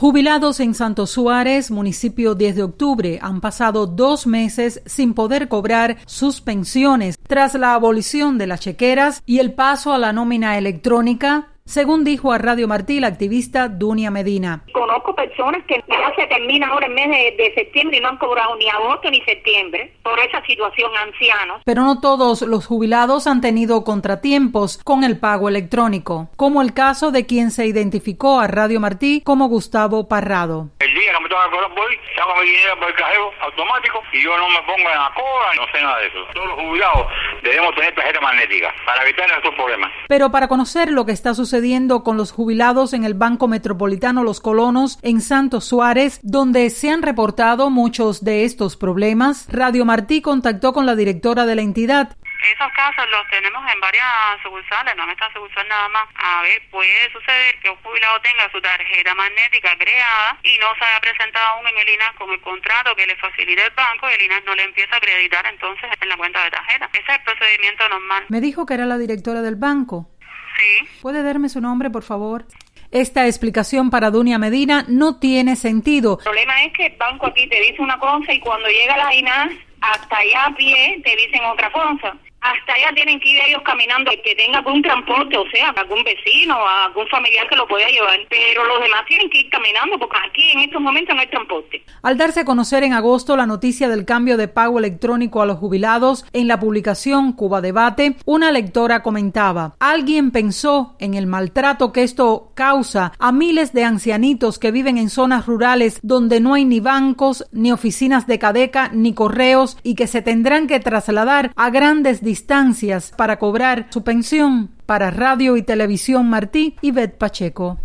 Jubilados en Santo Suárez, municipio 10 de octubre, han pasado 2 meses sin poder cobrar sus pensiones tras la abolición de las chequeras y el paso a la nómina electrónica, según dijo a Radio Martí la activista Dunia Medina. Conozco personas que ya se termina ahora el mes de septiembre y no han cobrado ni agosto ni septiembre por esa situación, ancianos. Pero no todos los jubilados han tenido contratiempos con el pago electrónico, como el caso de quien se identificó a Radio Martí como Gustavo Parrado. El día que me toca cobrar voy, saco mi dinero por el cajero automático y yo no me pongo en la cola, no sé nada de eso. Todos los jubilados debemos tener tarjeta magnética para evitar estos problemas. Pero para conocer lo que está sucediendo con los jubilados en el Banco Metropolitano Los Colonos en Santo Suárez, donde se han reportado muchos de estos problemas, Radio Martí contactó con la directora de la entidad. Esos casos los tenemos en varias sucursales, no en esta sucursal nada más. A ver, puede suceder que un jubilado tenga su tarjeta magnética creada y no se haya presentado aún en el INAS con el contrato que le facilita el banco y el INAS no le empieza a acreditar entonces en la cuenta de tarjeta. Ese es el procedimiento normal. Me dijo que era la directora del banco. Sí. ¿Puede darme su nombre, por favor? Esta explicación para Dunia Medina no tiene sentido. El problema es que el banco aquí te dice una cosa y cuando llega la INAS, hasta allá a pie te dicen otra cosa. Hasta allá tienen que ir ellos caminando, el que tenga algún transporte, o sea, algún vecino, algún familiar que lo pueda llevar. Pero los demás tienen que ir caminando porque aquí en estos momentos no hay transporte. Al darse a conocer en agosto la noticia del cambio de pago electrónico a los jubilados, en la publicación Cuba Debate, una lectora comentaba: alguien pensó en el maltrato que esto causa a miles de ancianitos que viven en zonas rurales donde no hay ni bancos, ni oficinas de Cadeca, ni correos y que se tendrán que trasladar a grandes distancias para cobrar su pensión. Para Radio y Televisión Martí, Ivette Pacheco.